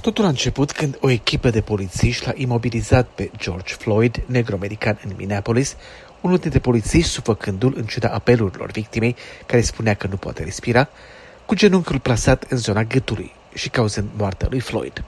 Totul a început când o echipă de polițiști l-a imobilizat pe George Floyd, negro-american, în Minneapolis, unul dintre polițiști sufocându-l în ciuda apelurilor victimei, care spunea că nu poate respira, cu genunchiul plasat în zona gâtului și cauzând moartea lui Floyd.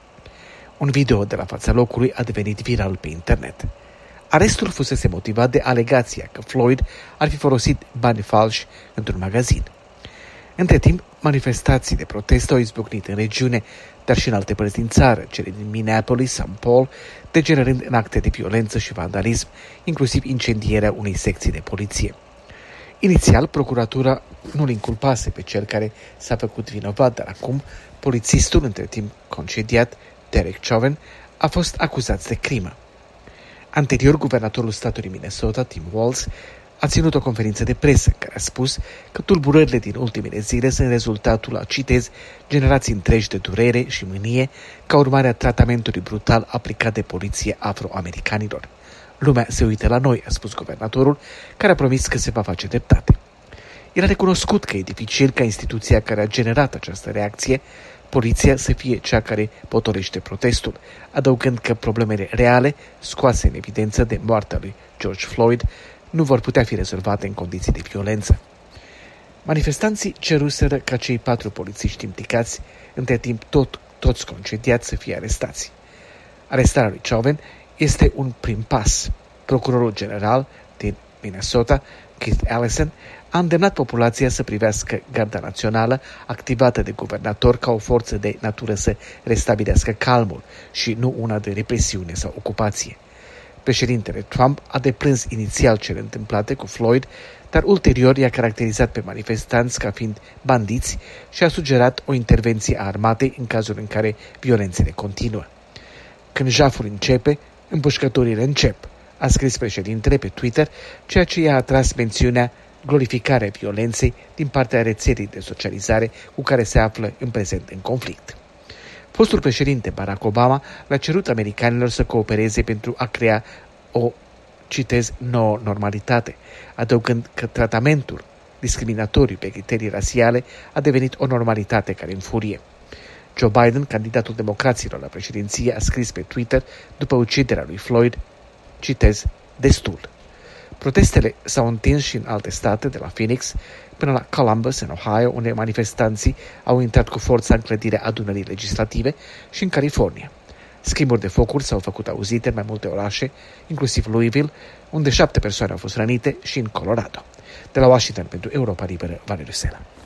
Un video de la fața locului a devenit viral pe internet. Arestul fusese motivat de alegația că Floyd ar fi folosit bani falși într-un magazin. Între timp, manifestații de protest au izbucnit în regiune, dar și în alte părți din țară, cele din Minneapolis, St. Paul, degenerând în acte de violență și vandalism, inclusiv incendierea unei secții de poliție. Inițial, procuratura nu-l inculpase pe cel care s-a făcut vinovat, dar acum polițistul, între timp concediat, Derek Chauvin, a fost acuzat de crimă. Anterior, guvernatorul statului Minnesota, Tim Walz, a ținut o conferință de presă în care a spus că tulburările din ultimele zile sunt rezultatul a, citez, generații întregi de durere și mânie ca urmare a tratamentului brutal aplicat de poliție afroamericanilor. Lumea se uită la noi, a spus guvernatorul, care a promis că se va face dreptate. El a recunoscut că e dificil ca instituția care a generat această reacție, poliția, să fie cea care potolește protestul, adăugând că problemele reale, scoase în evidență de moartea lui George Floyd, nu vor putea fi rezolvate în condiții de violență. Manifestanții ceruseră ca cei 4 polițiști implicați, între timp toți concediați, să fie arestați. Arestarea lui Chauvin este un prim pas. Procurorul general din Minnesota, Keith Ellison, a îndemnat populația să privească Garda Națională, activată de guvernator, ca o forță de natură să restabilească calmul și nu una de represiune sau ocupație. Președintele Trump a deplâns inițial cele întâmplate cu Floyd, dar ulterior i-a caracterizat pe manifestanți ca fiind bandiți și a sugerat o intervenție a armatei în cazul în care violențele continuă. Când jaful începe, împușcăturile încep, a scris președintele pe Twitter, ceea ce i-a atras mențiunea glorificarea violenței din partea rețelei de socializare cu care se află în prezent în conflict. Fostul președinte Barack Obama le-a cerut americanilor să coopereze pentru a crea o, citez, nouă normalitate, adăugând că tratamentul discriminatoriu pe criterii rasiale a devenit o normalitate care înfurie. Joe Biden, candidatul democraților la președinție, a scris pe Twitter după uciderea lui Floyd, citez, destul. Protestele s-au întins și în alte state, de la Phoenix până la Columbus, în Ohio, unde manifestanții au intrat cu forța în clădirea adunării legislative, și în California. Schimburi de focuri s-au făcut auzite în mai multe orașe, inclusiv Louisville, unde 7 persoane au fost rănite, și în Colorado. De la Washington pentru Europa Liberă, Valeriu Sela.